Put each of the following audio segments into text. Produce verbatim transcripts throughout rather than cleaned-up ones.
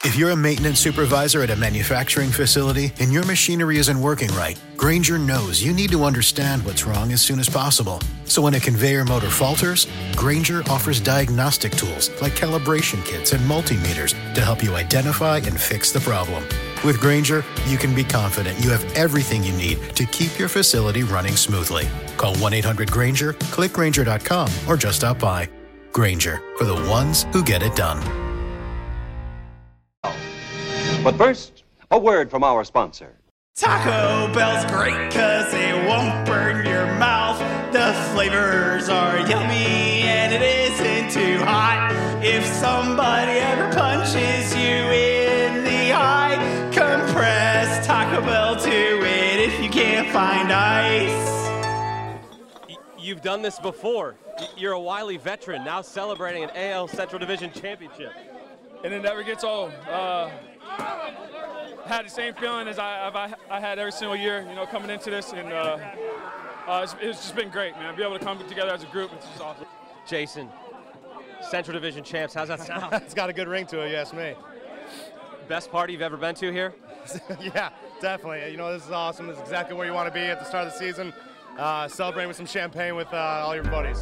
If you're a maintenance supervisor at a manufacturing facility and your machinery isn't working right, Grainger knows you need to understand what's wrong as soon as possible. So when a conveyor motor falters, Grainger offers diagnostic tools like calibration kits and multimeters to help you identify and fix the problem. With Grainger, you can be confident you have everything you need to keep your facility running smoothly. Call one eight hundred Grainger, click Grainger dot com, or just stop by. Grainger, for the ones who get it done. But first, a word from our sponsor. Taco Bell's great cause it won't burn your mouth. The flavors are yummy and it isn't too hot. If somebody ever punches you in the eye, compress Taco Bell to it if you can't find ice. You've done this before. You're a wily veteran now celebrating an A L Central Division championship. And it never gets old. Uh, had the same feeling as I, I, I had every single year, you know, coming into this, and uh, uh, it's, it's just been great, man. Be able to come together as a group, it's just awesome. Jason, Central Division champs, how's that sound? It's got a good ring to it, you ask me. Best party you've ever been to here? Yeah, definitely. You know, this is awesome. This is exactly where you want to be at the start of the season. Uh, celebrating with some champagne with uh, all your buddies.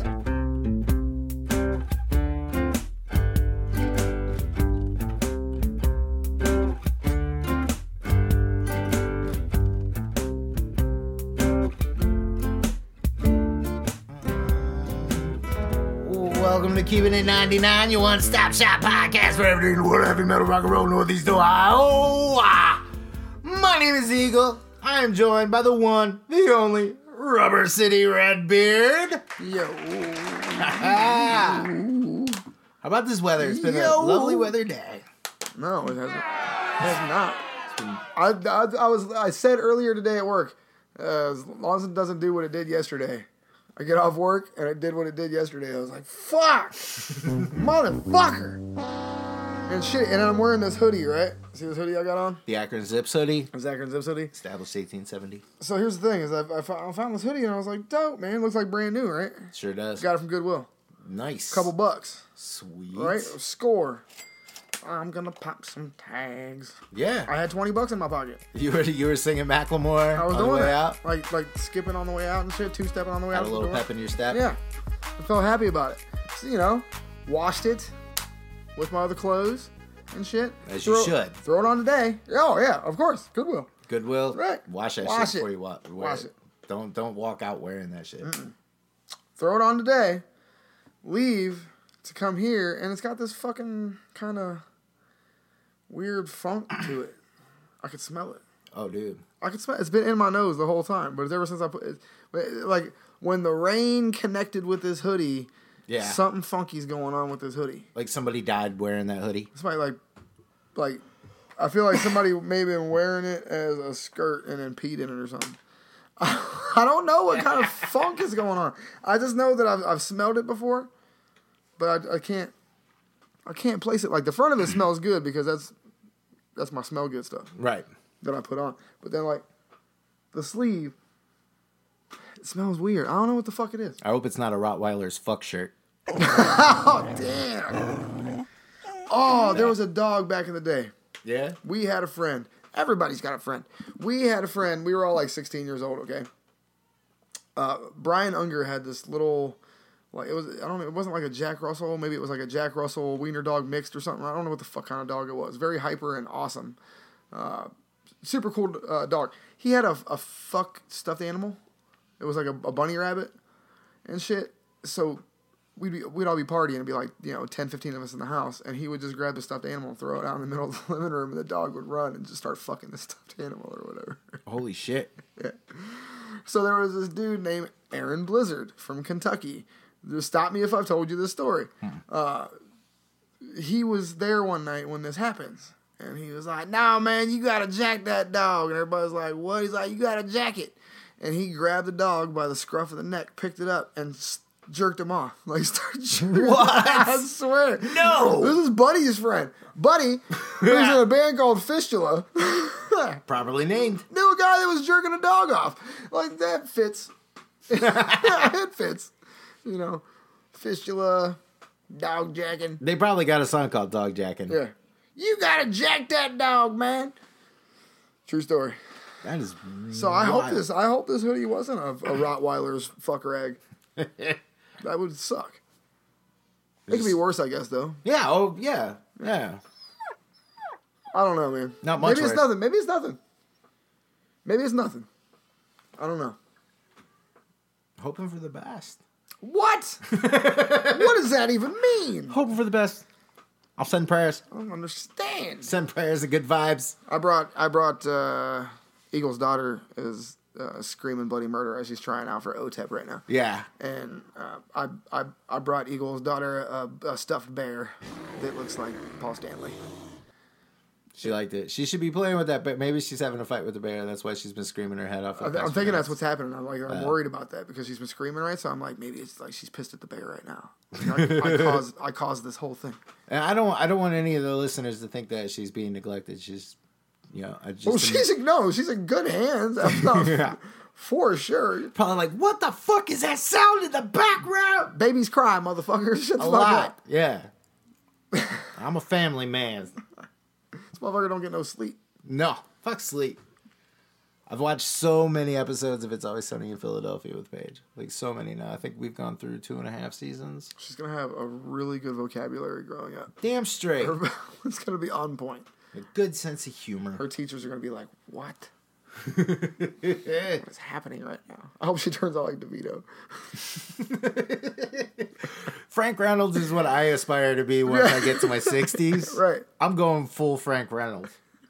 Welcome to Keeping It ninety-nine, your one-stop shop podcast for everything in the world of heavy metal, rock and roll, Northeast Ohio. Ah. My name is Eagle. I am joined by the one, the only, Rubber City Redbeard. Yo. How about this weather? It's been Yo. a lovely weather day. No, it hasn't. It has not. I, I, I was. I said earlier today at work, uh, as long as it doesn't do what it did yesterday. I get off work, and it did what it did yesterday. I was like, fuck! Motherfucker! And shit, and I'm wearing this hoodie, right? See this hoodie I got on? The Akron Zips hoodie. This Akron Zips hoodie. Established eighteen seventy. So here's the thing, is I, I found this hoodie, and I was like, dope, man. It looks like brand new, right? Sure does. Got it from Goodwill. Nice. Couple bucks. Sweet. Right? Score. I'm gonna pop some tags. Yeah. I had twenty bucks in my pocket. You were you were singing Macklemore I was on doing the way it. out? Like like skipping on the way out and shit, two-stepping on the way Had out. a little pep in your step? Yeah. I felt happy about it. So, you know, washed it with my other clothes and shit. As throw, you should. Throw it on today. Oh, yeah, of course. Goodwill. Goodwill? Right. Wash that Wash shit it. before you wa- wear Wash it. it. Don't, don't walk out wearing that shit. Mm-mm. Throw it on today. Leave to come here, and it's got this fucking kind of weird funk to it. I could smell it. Oh, dude. I could smell it. It's been in my nose the whole time, but it's ever since I put it. Like, when the rain connected with this hoodie, Yeah. something funky's going on with this hoodie. Like somebody died wearing that hoodie. Somebody, like, like, I feel like somebody may have been wearing it as a skirt and then peed in it or something. I don't know what kind of funk is going on. I just know that I've, I've smelled it before, but I, I can't, I can't place it. Like, the front of it smells good because that's, that's my smell good stuff. Right. That I put on. But then, like, the sleeve, it smells weird. I don't know what the fuck it is. I hope it's not a Rottweiler's fuck shirt. Oh, damn. Oh, there was a dog back in the day. Yeah? We had a friend. Everybody's got a friend. We had a friend. We were all like sixteen years old, okay? Uh, Brian Unger had this little, like, it was, I don't know, it wasn't like a Jack Russell. Maybe it was like a Jack Russell Wiener dog mixed or something. I don't know what the fuck kind of dog it was. Very hyper and awesome. Uh, super cool uh, dog. He had a, a fuck stuffed animal. It was like a, a bunny rabbit and shit. So we'd be, we'd all be partying and be like, you know, ten, fifteen of us in the house, and he would just grab the stuffed animal and throw it out in the middle of the living room, and the dog would run and just start fucking the stuffed animal or whatever. Holy shit. Yeah. So there was this dude named Aaron Blizzard from Kentucky. Just stop me if I've told you this story. Hmm. Uh, he was there one night when this happens. And he was like, nah, man, you got to jack that dog. And everybody's like, what? He's like, you got to jack it. And he grabbed the dog by the scruff of the neck, picked it up, and jerked him off. Like, started jerking. What? I swear. No. This is Buddy's friend. Buddy, who was in a band called Fistula. Properly named. Knew a guy that was jerking a dog off. Like, that fits. It fits. You know, Fistula, dog jacking. They probably got a song called Dog Jacking. Yeah. You gotta jack that dog, man. True story. That is So I wild. hope this. I hope this hoodie wasn't a, a Rottweiler's fucker egg. That would suck. It could be worse, I guess, though. Yeah. Oh, yeah. Yeah. I don't know, man. Not much Maybe it's worse. nothing. Maybe it's nothing. Maybe it's nothing. I don't know. Hoping for the best. What? What does that even mean? Hoping for the best. I'll send prayers. I don't understand. Send prayers and good vibes. I brought I brought uh, Eagle's daughter is uh, screaming bloody murder as she's trying out for O T E P right now. Yeah. And uh, I, I I brought Eagle's daughter a, a stuffed bear that looks like Paul Stanley. She liked it. She should be playing with that, but maybe she's having a fight with the bear. That's why she's been screaming her head off. I'm thinking that's what's happening. I'm like, I'm Uh, worried about that because she's been screaming, right? So I'm like, maybe it's like she's pissed at the bear right now. I, I caused I caused this whole thing. And I don't. I don't want any of the listeners to think that she's being neglected. She's, you know, I just. Well, she's in, no, she's in good hands. That's not Yeah. for sure. Probably like, what the fuck is that sound in the background? Babies cry, motherfucker. Shut the A fuck lot. up. Yeah. I'm a family man. This motherfucker don't get no sleep. No, fuck sleep. I've watched so many episodes of It's Always Sunny in Philadelphia with Paige. Like, so many now. I think we've gone through two and a half seasons. She's gonna have a really good vocabulary growing up. Damn straight. Her, it's gonna be on point. A good sense of humor. Her teachers are gonna be like, "What? What is happening right now?" I hope she turns out like DeVito. Frank Reynolds is what I aspire to be once I get to my sixties. Right. I'm going full Frank Reynolds.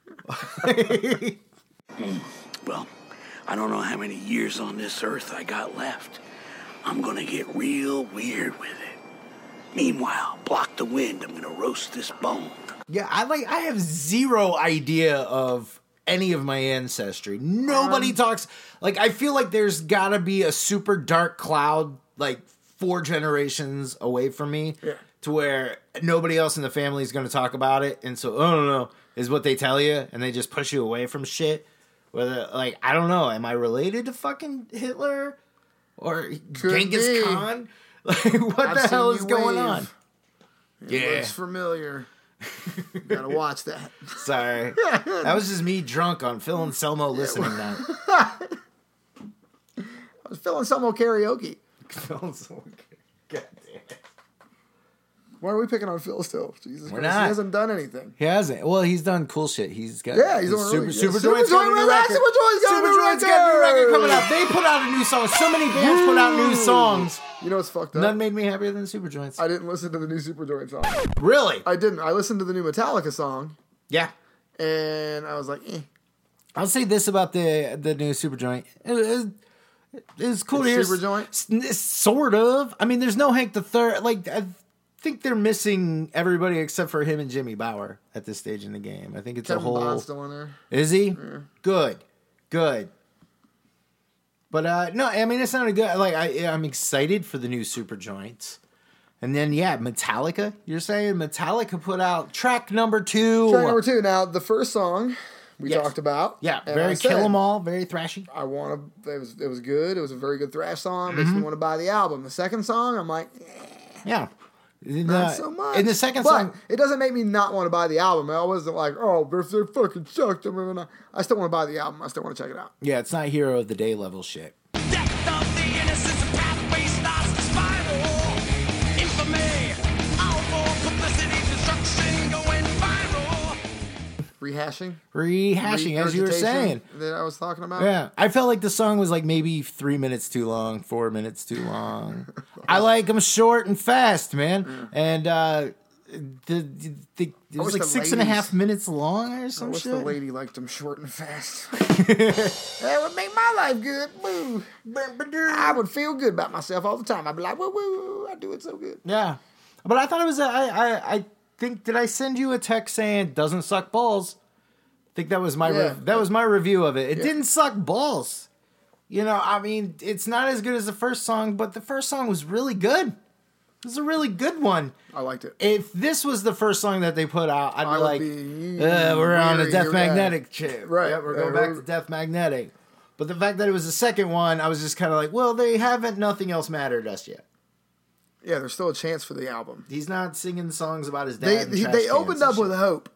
Well, I don't know how many years on this earth I got left. I'm gonna get real weird with it. Meanwhile, block the wind. I'm gonna roast this bone. Yeah, I like. I have zero idea of any of my ancestry. Nobody Um, talks. Like, I feel like there's gotta be a super dark cloud, like four generations away from me, Yeah. to where nobody else in the family is going to talk about it. And so, I don't know, is what they tell you, and they just push you away from shit. Whether, like, I don't know, am I related to fucking Hitler or Genghis be. Khan? Like, what I've the seen hell you is going wave. on? It Yeah. looks familiar. Gotta watch that. Sorry. That was just me drunk on Phil and Selmo listening now. I was feeling some old karaoke. Phil and Selmo. God damn. Why are we picking on Phil still? Jesus We're Christ. not. He hasn't done anything. He hasn't. Well, he's done cool shit. He's got Yeah, he's doing super, really- yeah, super Super Joint's Joint got a new relax, record. Super Joint's got a Super new Joint's got a new record. record coming out. They put out a new song. So many bands put out new songs. You know what's fucked up? None made me happier than Super Joints. I didn't listen to the new Super Joint song. Really? I didn't. I listened to the new Metallica song, Yeah. and I was like, eh. I'll say this about the the new Super Joint. It, it, it's cool It's to hear. Super Joint? S- s- Sort of. I mean, there's no Hank the Third. Like, I think they're missing everybody except for him and Jimmy Bauer at this stage in the game. I think it's Kevin a whole. Bond's still in there. Is he? Good. Good. But uh no, I mean, it sounded good. Like, I, I'm excited for the new Super Joints. And then, yeah, Metallica. You're saying Metallica put out track number two. Track number two. Now, the first song we Yes. talked about. Yeah, and very I said, kill 'em all, very thrashy. I want to. It was. It was good. It was a very good thrash song. Makes me want to buy the album. The second song, I'm like, eh, Yeah. In not the- so much. In the second but song, it doesn't make me not want to buy the album. I wasn't like, oh, if they fucking sucked, I'm gonna. I still want to buy the album. I still want to check it out. yeah, it's not Hero of the Day level shit. Death of the innocence, a pathway starts to spiral. Infamy, awful publicity, destruction going viral. Rehashing. Rehashing, as you were Regurgitation saying. that I was talking about. Yeah, I felt like the song was like maybe three minutes too long, four minutes too long. I like them short and fast, man. And uh, the, the, the it was wish like the six and a ladies- half minutes long or I some wish shit. the lady liked them short and fast. That would make my life good. Woo. I would feel good about myself all the time. I'd be like, woo woo, I do it so good. Yeah, but I thought it was. A, I I I think did I send you a text saying doesn't suck balls? I think that was my Yeah. rev- that was my review of it. It Yeah. didn't suck balls. You know, I mean, it's not as good as the first song, but the first song was really good. It was a really good one. I liked it. If this was the first song that they put out, I'd be I would like, be uh, we're on a weary, Death yeah. Magnetic chip. Right. Yeah, we're Yeah, going back we're- to Death Magnetic. But the fact that it was the second one, I was just kind of like, well, they haven't Nothing Else Mattered us yet. Yeah, there's still a chance for the album. He's not singing songs about his dad. They and he, trash they cans opened and up shit. with hope.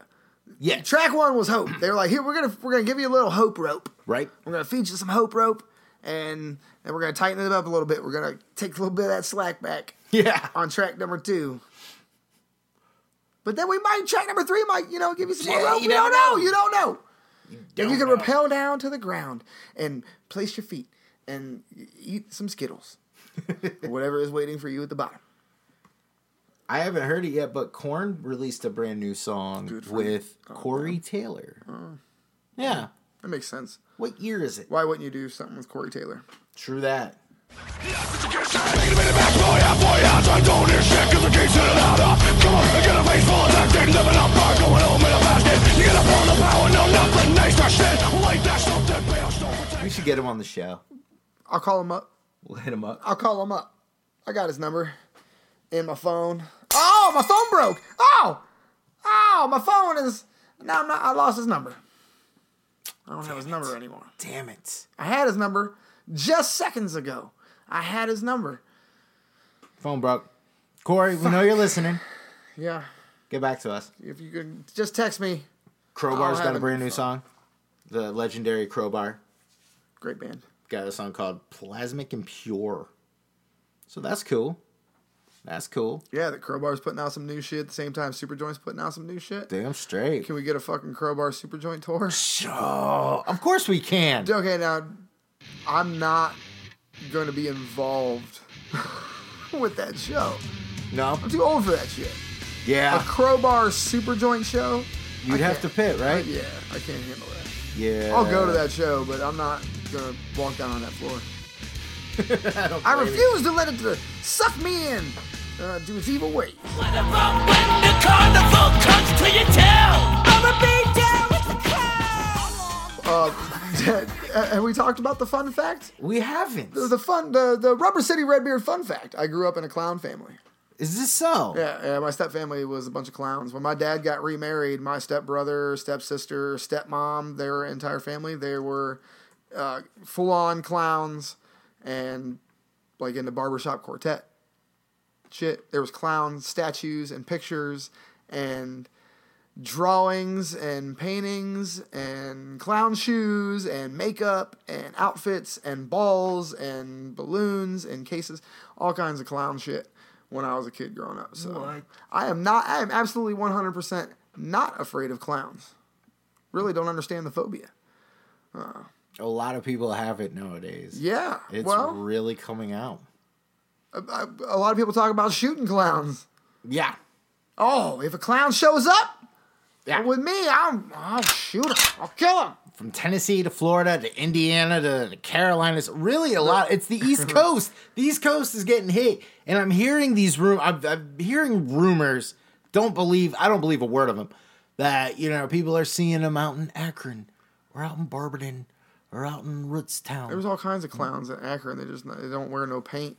Yeah. Track one was hope. They were like, here, we're gonna we're gonna give you a little hope rope. Right. We're gonna feed you some hope rope, and and we're gonna tighten it up a little bit. We're gonna take a little bit of that slack back. Yeah. On track number two. But then we might track number three might you know give you some more Yeah, rope. you You don't never know. know. You don't know. You And you don't can know. rappel down to the ground and place your feet and eat some Skittles, or whatever is waiting for you at the bottom. I haven't heard it yet, but Korn released a brand new song Good for with you. Oh, Corey man. Taylor. Oh. Yeah. That makes sense. What year is it? Why wouldn't you do something with Corey Taylor? True that. We should get him on the show. I'll call him up. We'll hit him up. I'll call him up. I got his number in my phone. Oh, my phone broke. Oh, oh, my phone is. Now I'm not. I lost his number. I don't have his number anymore. Damn it. I had his number just seconds ago. I had his number. Phone broke. Corey, we know you're listening. Yeah. Get back to us. If you could just text me. Crowbar's I'll got have a it. brand new song. The legendary Crowbar. Great band. Got a song called Plasmic and Pure. So that's cool. That's cool. Yeah, the Crowbar's putting out some new shit at the same time Superjoint's putting out some new shit. Damn straight. Can we get a fucking Crowbar Superjoint tour? Sure. Of course we can. Okay, now, I'm not going to be involved with that show. No. I'm too old for that shit. Yeah. A Crowbar Superjoint show? You'd I have to can't- pit, right? I- yeah, I can't handle that. Yeah. I'll go to that show, but I'm not going to walk down on that floor. I, don't I blame you. refuse to let it to suck me in uh, to its evil ways. Uh, have we talked about the fun fact? We haven't. The, the fun, the, the Rubber City Redbeard fun fact. I grew up in a clown family. Is this so? Yeah, yeah, my stepfamily was a bunch of clowns. When my dad got remarried, my stepbrother, stepsister, stepmom, their entire family, they were uh, full-on clowns and like in the barbershop quartet. Shit, there was clown statues and pictures and drawings and paintings and clown shoes and makeup and outfits and balls and balloons and cases, all kinds of clown shit when I was a kid growing up. So What? I am not, I am absolutely one hundred percent not afraid of clowns. Really don't understand the phobia. Uh, A lot of people have it nowadays. yeah, It's well, really coming out. a, a, a lot of people talk about shooting clowns. Yeah. Oh, if a clown shows up Yeah. with me, I'm, I'll shoot him. I'll kill him. From Tennessee to Florida to Indiana to the Carolinas, really a lot. It's the East Coast. The East Coast is getting hit, and I'm hearing these rum. I'm, I'm hearing rumors. Don't believe. I don't believe a word of them. That you know, people are seeing them out in Akron, or out in Barberton, or out in Rootstown. There's all kinds of clowns in Akron. They just they don't wear no paint.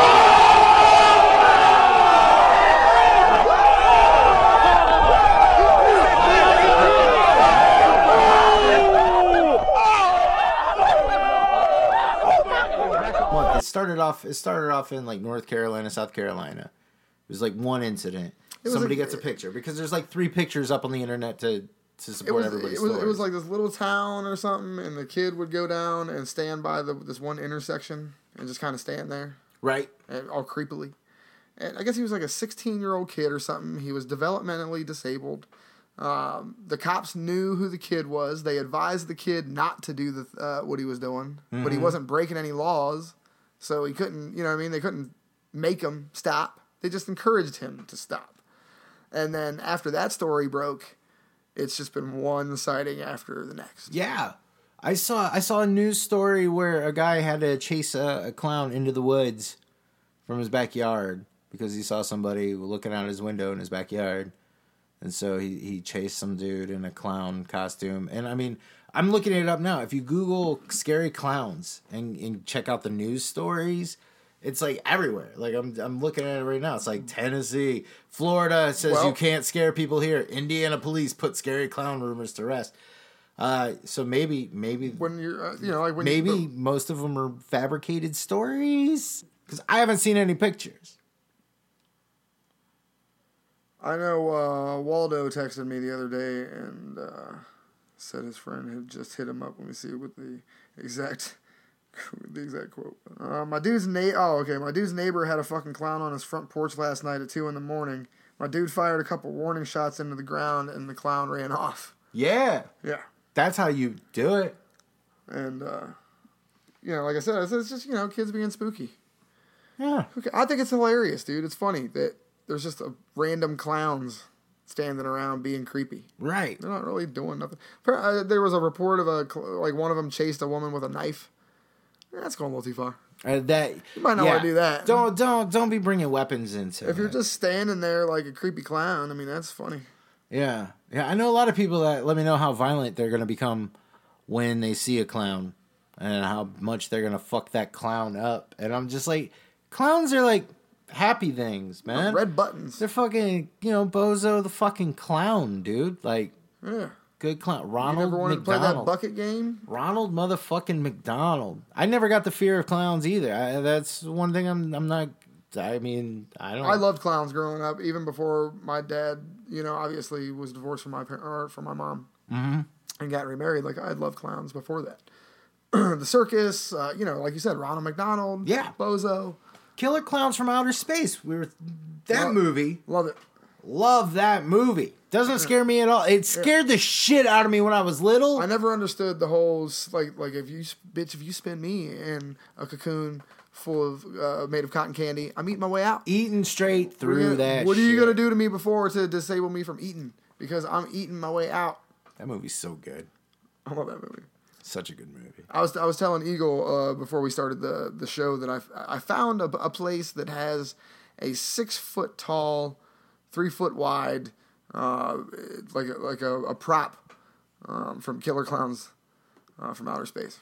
Look, it started off. It started off in like North Carolina, South Carolina. It was like one incident. was Somebody a- gets a picture because there's like three pictures up on the internet to to It support was, everybody's it was it stories. was like this little town or something, and the kid would go down and stand by the this one intersection and just kind of stand there, right. and all creepily. And I guess he was like a sixteen year old kid or something. He was developmentally disabled. Um, the cops knew who the kid was. They advised the kid not to do the uh, what he was doing, but he Mhm. wasn't breaking any laws, so he couldn't. You know what I mean? They couldn't make him stop. They just encouraged him to stop. And then after that story broke, it's just been one sighting after the next. Yeah, I saw I saw a news story where a guy had to chase a, a clown into the woods from his backyard because he saw somebody looking out his window in his backyard, and so he, he chased some dude in a clown costume. And I mean, I'm looking it up now. If you Google scary clowns and, and check out the news stories, it's like everywhere. Like I'm I'm looking at it right now. It's like Tennessee, Florida says Well- you can't scare people here. Indiana police put scary clown rumors to rest. Uh, so maybe maybe When you're, uh, you know, like when maybe you, most of them are fabricated stories because I haven't seen any pictures. I know uh, Waldo texted me the other day and uh, said his friend had just hit him up. Let me see what the exact the exact quote. Uh, my dude's na- Oh, okay. My dude's neighbor had a fucking clown on his front porch last night at two in the morning. My dude fired a couple warning shots into the ground and the clown ran off. Yeah. Yeah. That's how you do it. And, uh, you know, like I said, it's just, you know, kids being spooky. Yeah. Okay. I think it's hilarious, dude. It's funny that there's just a random clowns standing around being creepy. Right. They're not really doing nothing. Uh, there was a report of a, like, one of them chased a woman with a knife. That's going a little too far. Uh, that You might not yeah. want to do that. Don't don't don't be bringing weapons into. If you're it. just standing there like a creepy clown, I mean, that's funny. Yeah, yeah. I know a lot of people that let me know how violent they're gonna become when they see a clown, and how much they're gonna fuck that clown up. And I'm just like, clowns are like happy things, man. Red buttons. They're fucking, you know, Bozo the fucking clown, dude. Like, Yeah. good clown. You Ronald never wanted McDonald. to play that bucket game? Ronald motherfucking McDonald. I never got the fear of clowns either. I, that's one thing I'm I'm not. I mean, I don't. I loved clowns growing up, even before my dad, you know, obviously was divorced from my par- or from my mom Mm-hmm. and got remarried. Like, I loved clowns before that. The circus, uh, you know, like you said, Ronald McDonald, Yeah. Bozo. Killer Clowns from Outer Space. We were that Love- movie. Love it. Love that movie. Doesn't scare me at all. It scared the shit out of me when I was little. I never understood the whole s- like like if you bitch if you spin me in a cocoon full of uh, made of cotton candy, I'm eating my way out. Eating straight What are through you gonna- that. What are you shit. gonna do to me before to disable me from eating? Because I'm eating my way out. That movie's so good. I love that movie. Such a good movie. I was I was telling Eagle uh, before we started the the show that I I found a, a place that has a six foot tall, three foot wide, uh, like a, like a, a prop um, from Killer Clowns uh, from Outer Space,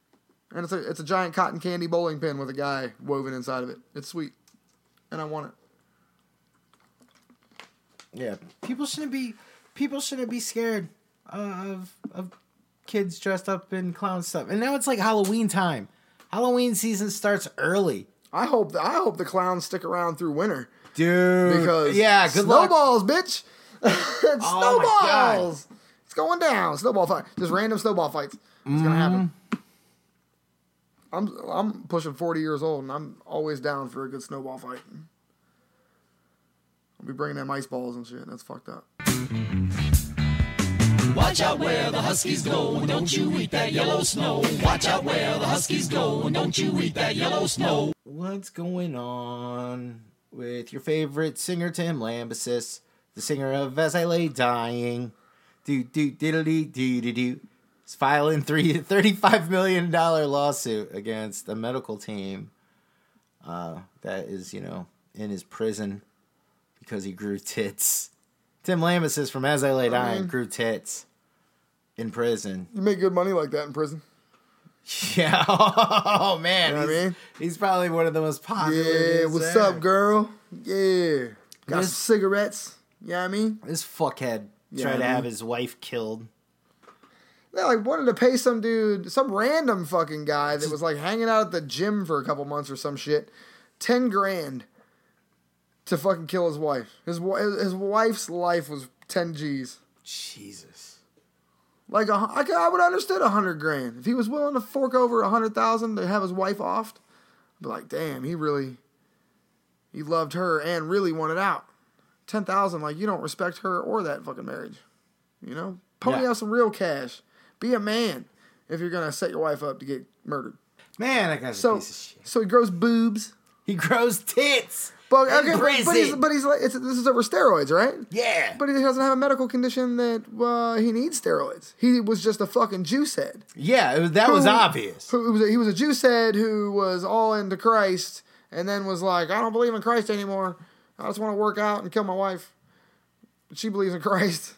and it's a it's a giant cotton candy bowling pin with a guy woven inside of it. It's sweet, and I want it. Yeah, people shouldn't be people shouldn't be scared of of kids dressed up in clown stuff. And now it's like Halloween time. Halloween season starts early. I hope I hope the clowns stick around through winter. Dude. Because yeah, good luck. snowballs, bitch. It's Oh my God. snowballs. It's going down. Snowball fight. Just random snowball fights. It's gonna happen. I'm I'm pushing forty years old, and I'm always down for a good snowball fight. I'll be bringing them ice balls and shit. That's fucked up. Watch out where the Huskies go, and don't you eat that yellow snow. Watch out where the Huskies go, and don't you eat that yellow snow. What's going on with your favorite singer, Tim Lambesis, the singer of As I Lay Dying? Do do diddly do do do. He's filing three thirty-five million dollar lawsuit against a medical team uh, that is, you know, in his prison because he grew tits. Tim Lambesis from As I Lay Dying I mean, grew tits in prison. You make good money like that in prison. Yeah. Oh, man. You know what I he's, mean? he's probably one of the most popular. Yeah, dudes what's there. up, girl? Yeah. Got This- some cigarettes. You know what I mean? This fuckhead Yeah, tried to I have mean- his wife killed. They like wanted to pay some dude, some random fucking guy that was like hanging out at the gym for a couple months or some shit, ten grand to fucking kill his wife. His wi- his wife's life was ten G's. Jesus. Like a, I, could- I would have understood a hundred grand if he was willing to fork over a hundred thousand to have his wife offed. I'd be like, damn, he really, he loved her and really wanted out. Ten thousand, like you don't respect her or that fucking marriage. You know, pony Yeah. out some real cash. Be a man if you're gonna set your wife up to get murdered. Man, that guy's a So, piece of shit. so he grows boobs. He grows tits. But in okay, but, but he's prison. but he's like it's, this is over steroids, right? Yeah. But he doesn't have a medical condition that uh, he needs steroids. He was just a fucking juice head. Yeah, it was, that was Who- obvious. Who was a, he was a juice head who was all into Christ and then was like, I don't believe in Christ anymore. I just want to work out and kill my wife. But she believes in Christ.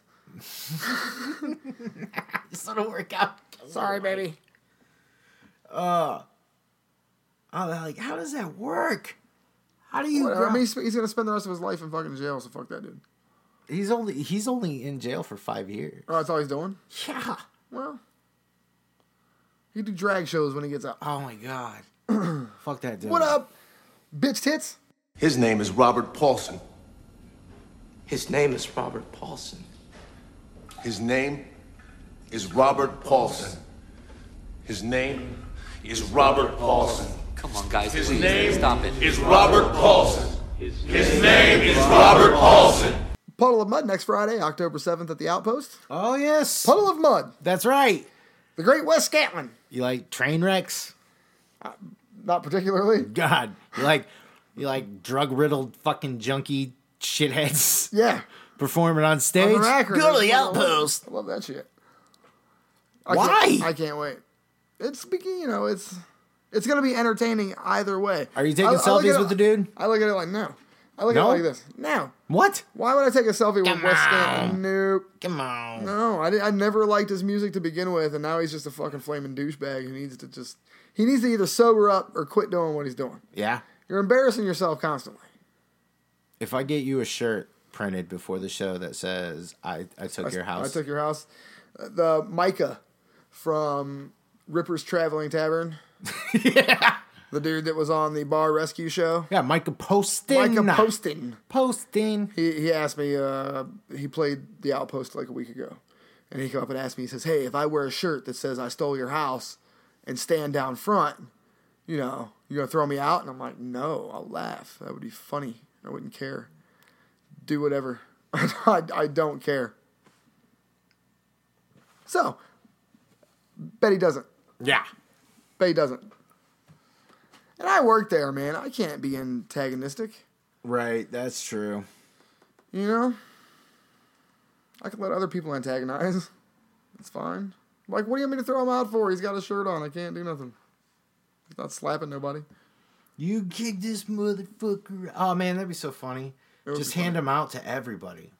Just want to work out. Sorry, baby. Uh, oh, like, how does that work? How do you? Whatever. I grow- mean, he's, he's gonna spend the rest of his life in fucking jail. So fuck that dude. he's only he's only in jail for five years. Oh, that's all he's doing. Yeah. Well, he do drag shows when he gets out. Oh my god. Fuck that dude. What up, bitch tits? His name is Robert Paulson. His name is Robert Paulson. His name is Robert Paulson. His name is Robert Paulson. Come on, guys, His please, name stop it. is Robert Paulson. His name is Robert Paulson. Puddle of Mud next Friday, October seventh at the Outpost. Oh, yes. Puddle of Mud. That's right. The Great West Scantling. You like train wrecks? Uh, not particularly. God. You like you like drug-riddled fucking junkie shitheads? Yeah. Performing on stage? On the Go to the Outpost. I love that shit. I Why? Can't, I can't wait. It's speaking, you know, it's it's gonna be entertaining either way. Are you taking I, selfies I with it, the dude? I look at it like no. I look no? at it like this. No. What? Why would I take a selfie Come with West on. Scantling? Nope. Come on. No, I, I never liked his music to begin with, and now he's just a fucking flaming douchebag who needs to just he needs to either sober up or quit doing what he's doing. Yeah. You're embarrassing yourself constantly. If I get you a shirt printed before the show that says I, I took I, your house. I took your house. Uh, The Micah from Ripper's Traveling Tavern. Yeah. The dude that was on the Bar Rescue show. Yeah, Micah Poston. Micah Poston. Poston. He he asked me, uh, he played the Outpost like a week ago. And he came up and asked me, he says, hey, if I wear a shirt that says I stole your house and stand down front, you know, you going to throw me out? And I'm like, no, I'll laugh. That would be funny. I wouldn't care. Do whatever. I, I don't care. So, bet he doesn't. Yeah. Bet he doesn't. And I work there, man. I can't be antagonistic. Right, that's true. You know? I can let other people antagonize. It's fine. Like, what do you want me to throw him out for? He's got a shirt on. I can't do nothing. He's not slapping nobody. You kick this motherfucker. Oh, man, that'd be so funny. Just hand them out to everybody.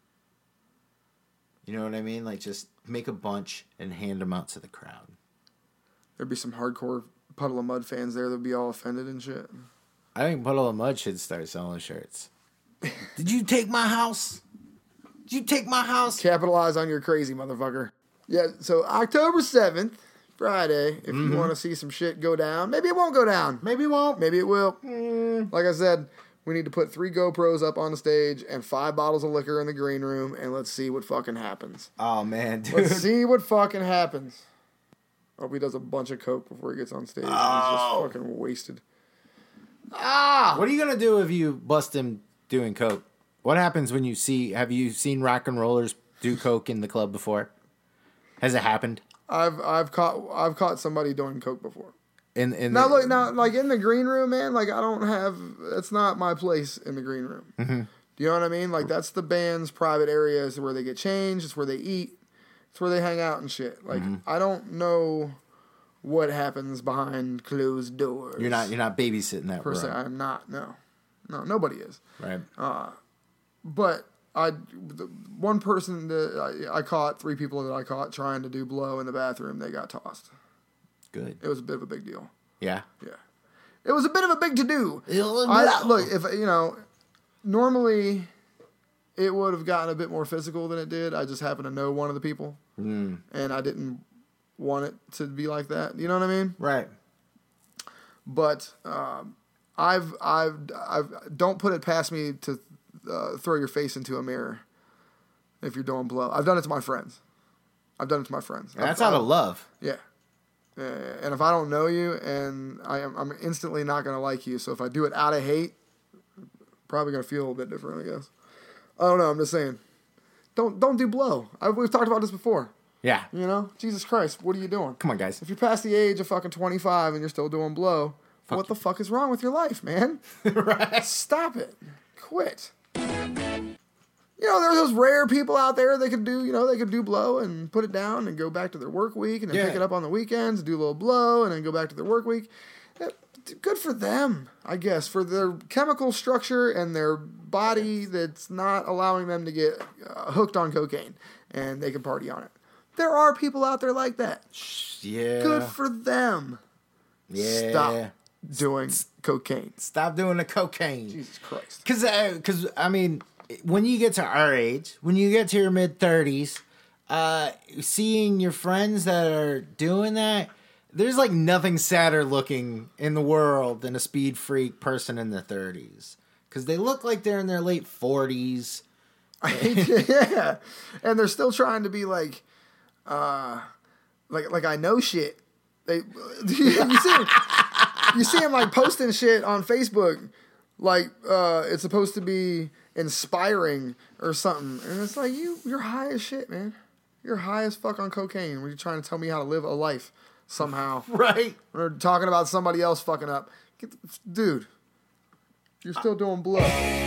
You know what I mean? Like, just make a bunch and hand them out to the crowd. There'd be some hardcore Puddle of Mud fans there that'd be all offended and shit. I think Puddle of Mud should start selling shirts. Did you take my house? Did you take my house? Capitalize on your crazy, motherfucker. Yeah, so October seventh, Friday, if Mm-hmm. you want to see some shit go down. Maybe it won't go down. Maybe it won't. Maybe it will. Mm. Like I said, we need to put three GoPros up on the stage and five bottles of liquor in the green room, and let's see what fucking happens. Oh, man, dude. Let's see what fucking happens. Hope he does a bunch of coke before he gets on stage. Oh. He's just fucking wasted. Ah! What are you going to do if you bust him doing coke? What happens when you see... Have you seen rock and rollers do coke in the club before? Has it happened? I've I've caught I've caught somebody doing coke before. In in Now the, look, now like in the green room, man. Like I don't have. That's not my place in the green room. Mm-hmm. Do you know what I mean? Like that's the band's private area. It's where they get changed. It's where they eat. It's where they hang out and shit. Like Mm-hmm. I don't know what happens behind closed doors. You're not you're not babysitting that per room. se. I'm not. No, no, nobody is. Right. Uh, but I, the one person that I, I caught, three people that I caught trying to do blow in the bathroom, they got tossed. Good. It was a bit of a big deal. Yeah. Yeah. It was a bit of a big to do. I, look, if you know, normally it would have gotten a bit more physical than it did. I just happen to know one of the people, Mm. and I didn't want it to be like that. You know what I mean? Right. But um, I've, I've, I've, don't put it past me to uh, throw your face into a mirror if you're doing blow. I've done it to my friends. I've done it to my friends. That's I've, out of I've- love. Yeah. Uh, and if I don't know you, and I am, I'm instantly not gonna like you. So if I do it out of hate, probably gonna feel a little bit different, I guess. I don't know. I'm just saying, don't don't do blow. I, we've talked about this before. Yeah. You know, Jesus Christ, what are you doing? Come on, guys. If you're past the age of fucking twenty-five and you're still doing blow, Fuck what you. the fuck is wrong with your life, man? Right. Stop it. Quit. You know, there's those rare people out there that could do, you know, they could do blow and put it down and go back to their work week and then Yeah. pick it up on the weekends, do a little blow and then go back to their work week. Eh, Good for them, I guess, for their chemical structure and their body that's not allowing them to get uh, hooked on cocaine and they can party on it. There are people out there like that. Yeah. Good for them. Yeah. Stop doing cocaine. Stop doing the cocaine. Jesus Christ. Because, uh, cause, I mean, when you get to our age, when you get to your mid-thirties, uh, seeing your friends that are doing that, there's like nothing sadder looking in the world than a speed freak person in their thirties. Because they look like they're in their late forties. yeah, and they're still trying to be like, uh, like like I know shit. They you see you see him like posting shit on Facebook, like uh, it's supposed to be inspiring or something, and it's like you you're high as shit, man. You're high as fuck on cocaine when you're trying to tell me how to live a life somehow, right? Or talking about somebody else fucking up, Get the, dude. You're still doing blow.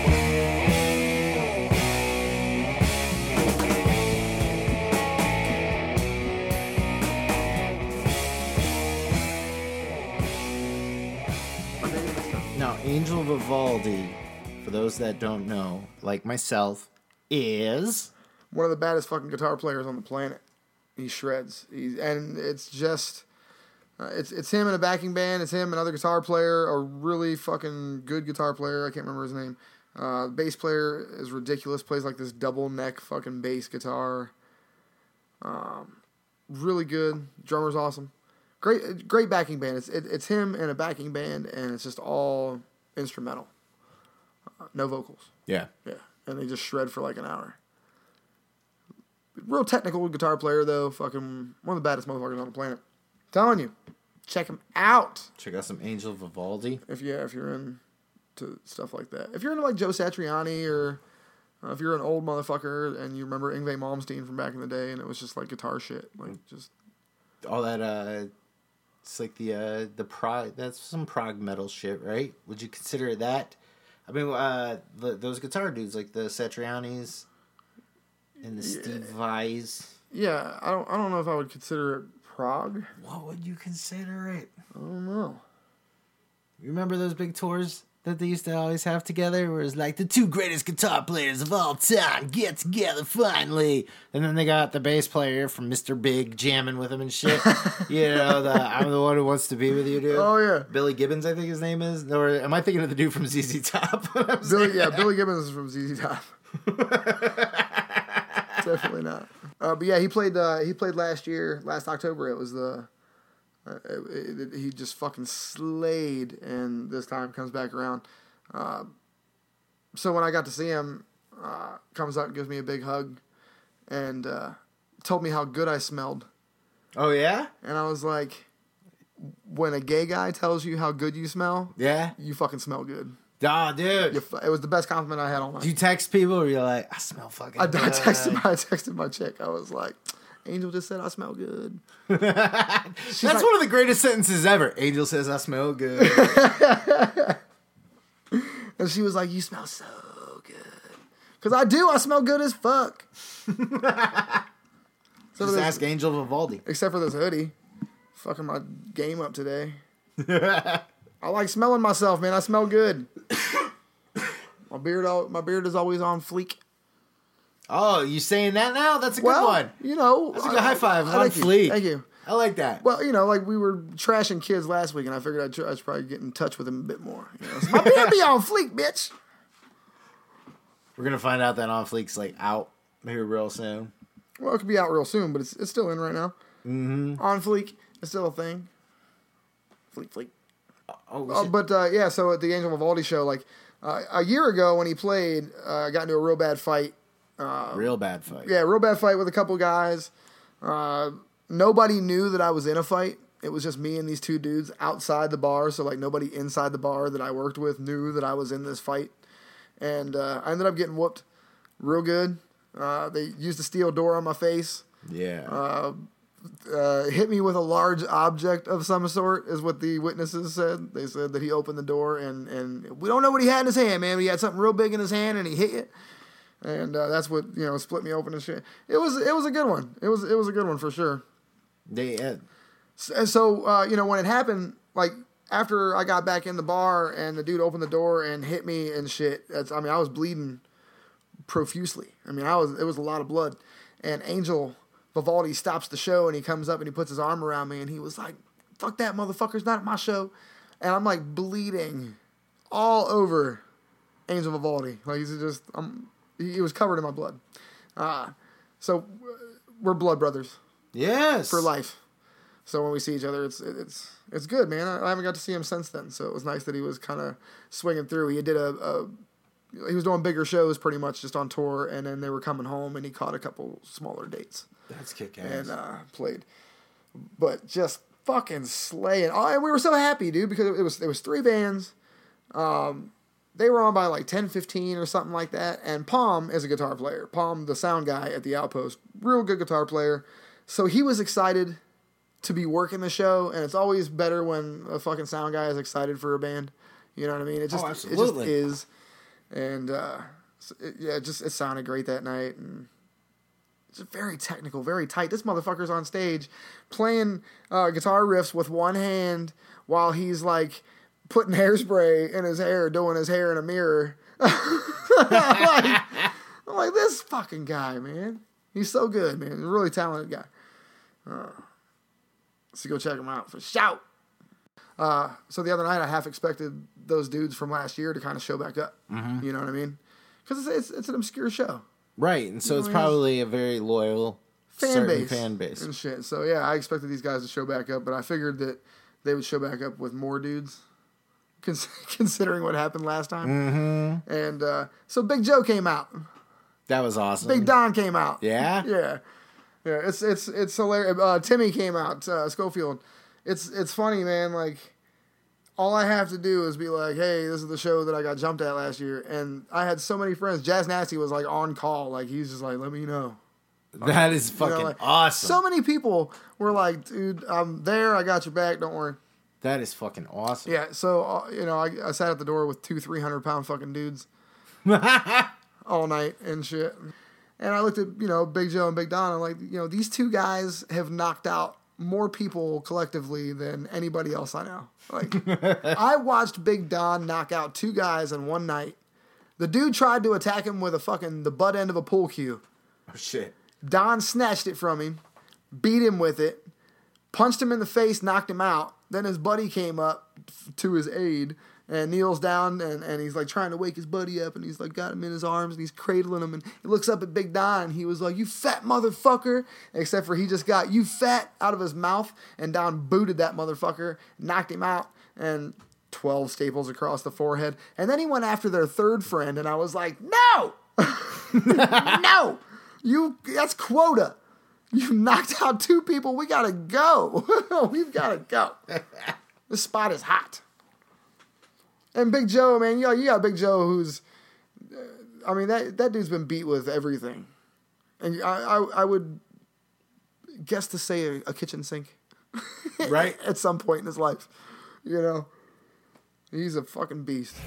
Now, Angel Vivaldi, for those that don't know, like myself, is one of the baddest fucking guitar players on the planet. He shreds. He's, and it's just... Uh, it's it's him and a backing band. It's him, another guitar player, a really fucking good guitar player. I can't remember his name. Uh, bass player is ridiculous. Plays like this double neck fucking bass guitar. Um, really good. Drummer's awesome. Great great backing band. It's it, it's him and a backing band, and it's just all instrumental. Uh, no vocals. Yeah. Yeah. And they just shred for like an hour. Real technical guitar player though. Fucking one of the baddest motherfuckers on the planet. Telling you, check him out. Check out some Angel Vivaldi. If yeah, if you're into stuff like that. If you're into like Joe Satriani, or uh, if you're an old motherfucker and you remember Yngwie Malmsteen from back in the day, and it was just like guitar shit, like just all that. Uh, it's like the uh, the prog. That's some prog metal shit, right? Would you consider that? I mean, uh, the, those guitar dudes like the Satrianis and the yeah. Steve Vais. Yeah, I don't. I don't know if I would consider it prog. What would you consider it? I don't know. You remember those big tours that they used to always have together, where it's like the two greatest guitar players of all time get together finally, and then they got the bass player from Mister Big jamming with him and shit. You know, the I'm the one who wants to be with you, dude. Oh yeah, Billy Gibbons, I think his name is. Or am I thinking of the dude from Z Z Top? Billy, yeah, Billy Gibbons is from Z Z Top. Definitely not. Uh, but yeah, he played. Uh, he played last year, last October. It was the. Uh, it, it, he just fucking slayed, and this time comes back around. Uh, so when I got to see him, uh, comes up and gives me a big hug, and uh, told me how good I smelled. Oh yeah? And I was like, when a gay guy tells you how good you smell, yeah, you fucking smell good. Ah, dude. It was the best compliment I had all night. Do you text people or you're like, I smell fucking I, good? I texted my I texted my chick. I was like, Angel just said I smell good. That's like, one of the greatest sentences ever. Angel says I smell good. And she was like, you smell so good. Because I do. I smell good as fuck. So just ask Angel Vivaldi. Except for this hoodie. Fucking my game up today. I like smelling myself, man. I smell good. my beard, my beard is always on fleek. Oh, you saying that now? That's a well, good one. You know, that's a good I, high five. I, on thank fleek. You. Thank you. I like that. Well, you know, like we were trashing kids last week, and I figured I'd, tr- I'd probably get in touch with them a bit more. You know? So my beard be on fleek, bitch. We're gonna find out that on fleek's like out here real soon. Well, it could be out real soon, but it's it's still in right now. Mm-hmm. On fleek, it's still a thing. Fleek, fleek. Oh, uh, but uh, yeah, so at the Angel Vivaldi show, like uh, a year ago when he played, I uh, got into a real bad fight. Uh, real bad fight. Yeah, real bad fight with a couple guys. Uh, nobody knew that I was in a fight. It was just me and these two dudes outside the bar. So like nobody inside the bar that I worked with knew that I was in this fight. And uh, I ended up getting whooped real good. Uh, they used a steel door on my face. Yeah. Uh, uh, hit me with a large object of some sort, is what the witnesses said. They said that he opened the door, and, and we don't know what he had in his hand, man. But he had something real big in his hand, and he hit it. And uh, that's what, you know, split me open and shit. It was it was a good one. It was it was a good one for sure. They uh... so, so uh, you know, when it happened, like after I got back in the bar and the dude opened the door and hit me and shit. That's, I mean, I was bleeding profusely. I mean, I was it was a lot of blood. And Angel Vivaldi stops the show and he comes up and he puts his arm around me and he was like, "Fuck that motherfucker's not at my show," and I'm like bleeding all over Angel Vivaldi. Like he's just I'm. He was covered in my blood. Uh, so we're blood brothers. Yes. For life. So when we see each other, it's it's it's good, man. I, I haven't got to see him since then, so it was nice that he was kind of swinging through. He did a, a he was doing bigger shows pretty much just on tour, and then they were coming home, and he caught a couple smaller dates. That's kick ass. And uh, played, but just fucking slaying. Oh, and we were so happy, dude, because it was it was three bands. Um, they were on by like ten, fifteen or something like that. And Palm is a guitar player. Palm, the sound guy at the Outpost, real good guitar player. So he was excited to be working the show, and it's always better when a fucking sound guy is excited for a band. You know what I mean? It just Oh, it just absolutely. is. And uh, so it, yeah, it just it sounded great that night, and it's very technical, very tight. This motherfucker's on stage playing uh, guitar riffs with one hand while he's like putting hairspray in his hair, doing his hair in a mirror. I'm, like, I'm like, this fucking guy, man. He's so good, man. He's a really talented guy. Uh, so go check him out for shout. Uh, so the other night, I half expected those dudes from last year to kind of show back up. Mm-hmm. You know what I mean? Because it's, it's it's an obscure show. Right, and so You know it's what I mean? probably a very loyal Fan certain base, fan base. and shit. So yeah, I expected these guys to show back up, but I figured that they would show back up with more dudes, cons- considering what happened last time. Mm-hmm. And uh, so Big Joe came out. That was awesome. Big Don came out. Yeah? Yeah. Yeah, it's it's it's hilarious. Uh, Timmy came out, uh, Schofield. It's it's funny, man. Like, all I have to do is be like, hey, this is the show that I got jumped at last year. And I had so many friends. Jazz Nasty was like on call. Like, he's just like, let me know. That is You know, fucking like, awesome. So many people were like, dude, I'm there. I got your back. Don't worry. That is fucking awesome. Yeah, so, uh, you know, I, I sat at the door with two three hundred pound fucking dudes all night and shit. And I looked at, you know, Big Joe and Big Don. I'm like, you know, these two guys have knocked out more people collectively than anybody else I know. Like, I watched Big Don knock out two guys in one night. The dude tried to attack him with a fucking, the butt end of a pool cue. Oh, shit. Don snatched it from him, beat him with it, punched him in the face, knocked him out. Then his buddy came up to his aid and kneels down, and, and he's like trying to wake his buddy up, and he's like got him in his arms, and he's cradling him, and he looks up at Big Don, and he was like, you fat motherfucker, except for he just got you fat out of his mouth, and Don booted that motherfucker, knocked him out, and twelve staples across the forehead. And then he went after their third friend, and I was like, no! No! You, that's quota. You knocked out two people. We gotta go. We've gotta go. This spot is hot. And Big Joe, man, you got, you got Big Joe who's, uh, I mean, that, that dude's been beat with everything. And I, I, I would guess to say a, a kitchen sink. Right? At some point in his life. You know? He's a fucking beast.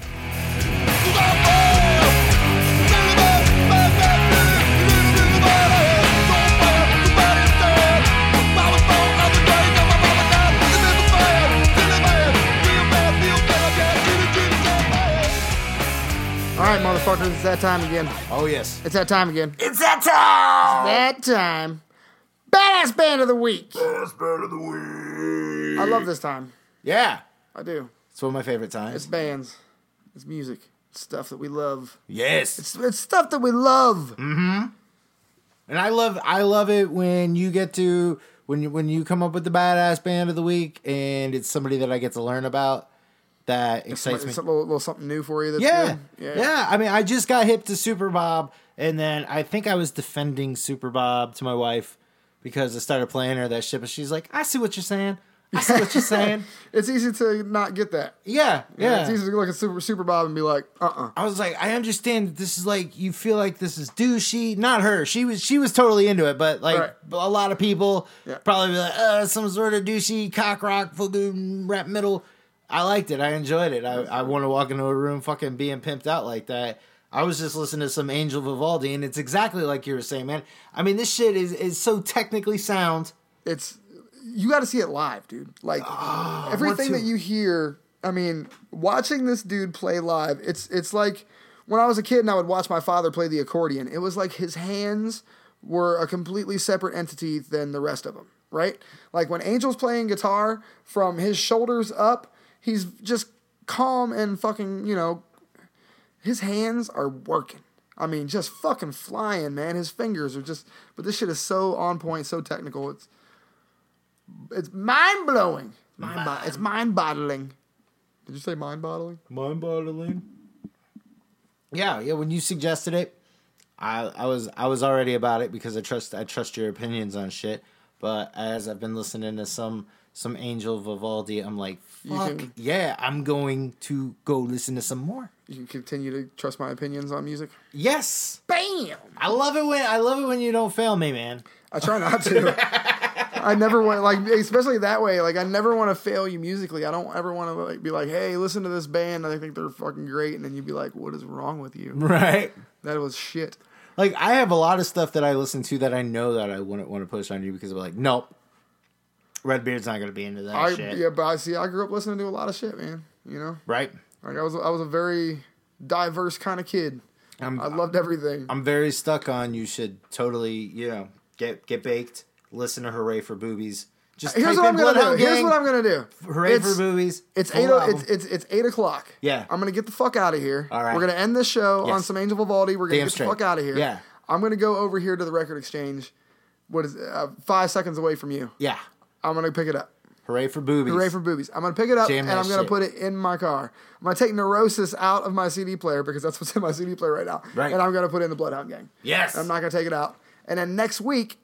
All right, motherfuckers, it's that time again. Oh, yes. It's that time again. It's that time! It's that time. Badass Band of the Week. Badass Band of the Week. I love this time. Yeah. I do. It's one of my favorite times. It's bands. It's music. It's stuff that we love. Yes. It's, it's stuff that we love. Mm-hmm. And I love I love it when you get to, when you, when you come up with the Badass Band of the Week, and it's somebody that I get to learn about. That excites it's me. A little, little something new for you. That's yeah. good. yeah, yeah. I mean, I just got hip to Super Bob, and then I think I was defending Super Bob to my wife because I started playing her that shit, but she's like, "I see what you're saying. I see what you're saying." It's easy to not get that. Yeah, yeah. yeah. It's easy to look at Super Super Bob and be like, "Uh, uh-uh. uh." I was like, I understand that this is like you feel like this is douchey. Not her. She was she was totally into it, but like right. a lot of people yeah. probably be like, "Uh, some sort of douchey cock rock fucking rap middle." I liked it. I enjoyed it. I, I want to walk into a room fucking being pimped out like that. I was just listening to some Angel Vivaldi, and it's exactly like you were saying, man. I mean, this shit is, is so technically sound. It's you got to see it live, dude. Like oh, everything that you hear. I mean, watching this dude play live, it's it's like when I was a kid and I would watch my father play the accordion. It was like his hands were a completely separate entity than the rest of them, right? Like when Angel's playing guitar, from his shoulders up, he's just calm and fucking, you know, his hands are working. I mean, just fucking flying, man. His fingers are just, but this shit is so on point, so technical. It's it's mind blowing. Mind bo- it's mind boggling. Did you say mind boggling? Mind boggling. Yeah, yeah. When you suggested it, I I was I was already about it because I trust I trust your opinions on shit. But as I've been listening to some some Angel Vivaldi, I'm like, fuck can, yeah, I'm going to go listen to some more. You can continue to trust my opinions on music. Yes, bam. I love it when I love it when you don't fail me, man. I try not to. I never want like, especially that way. Like, I never want to fail you musically. I don't ever want to like be like, hey, listen to this band. I think they're fucking great, and then you'd be like, what is wrong with you? Right. That was shit. Like, I have a lot of stuff that I listen to that I know that I wouldn't want to push on you because I'm like, nope, Redbeard's not going to be into that I, shit. Yeah, but I see. I grew up listening to a lot of shit, man. You know, right? Like I was, I was a very diverse kind of kid. I'm, I loved everything. I'm very stuck on. You should totally, you know, get get baked. Listen to Hooray for Boobies. Just here's type what in I'm gonna do. Bloodhound Here's Gang. what I'm gonna do. Hooray it's, for Boobies. It's Full eight. O, album. it's, it's it's eight o'clock. Yeah. I'm gonna get the fuck out of here. All right. We're gonna end this show Yes. on some Angel Vivaldi. We're gonna Damn get straight. the fuck out of here. Yeah. I'm gonna go over here to the record exchange. What is it, uh, five seconds away from you? Yeah. I'm gonna pick it up. Hooray for Boobies. Hooray for Boobies. I'm gonna pick it up Jam and that I'm gonna shit. put it in my car. I'm gonna take Neurosis out of my C D player because that's what's in my C D player right now. Right. And I'm gonna put in the Bloodhound Gang. Yes. I'm not gonna take it out. And then next week,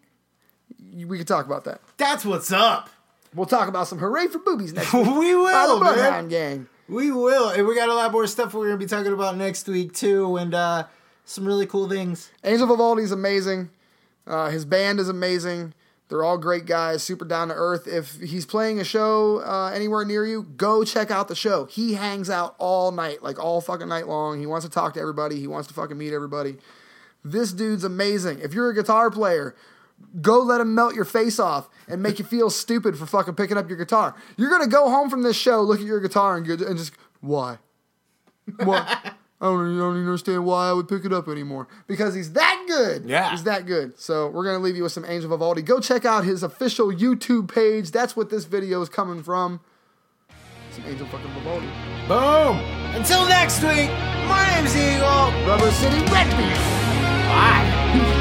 we can talk about that. That's what's up. We'll talk about some Hooray for Boobies next week. We will, By the man. Bloodhound Gang. We will. And we got a lot more stuff we're going to be talking about next week, too. And uh, some really cool things. Angel Vivaldi's amazing. Uh, his band is amazing. They're all great guys, super down to earth. If he's playing a show uh, anywhere near you, go check out the show. He hangs out all night, like all fucking night long. He wants to talk to everybody. He wants to fucking meet everybody. This dude's amazing. If you're a guitar player, go let him melt your face off and make you feel stupid for fucking picking up your guitar. You're going to go home from this show, look at your guitar, and, go, and just, why? Why? I don't, I don't even understand why I would pick it up anymore. Because he's that good. Yeah. He's that good. So we're going to leave you with some Angel Vivaldi. Go check out his official YouTube page. That's what this video is coming from. Some Angel fucking Vivaldi. Boom. Until next week, my name's Eagle. Rubber City Redbeard. Bye.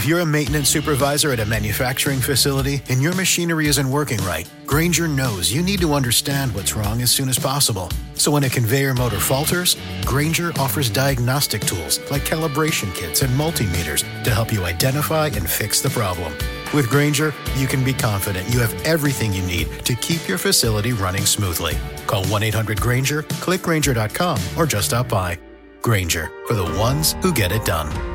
If you're a maintenance supervisor at a manufacturing facility and your machinery isn't working right, Grainger knows you need to understand what's wrong as soon as possible. So when a conveyor motor falters, Grainger offers diagnostic tools like calibration kits and multimeters to help you identify and fix the problem. With Grainger, you can be confident you have everything you need to keep your facility running smoothly. Call one eight hundred Grainger, click Grainger dot com, or just stop by. Grainger, for the ones who get it done.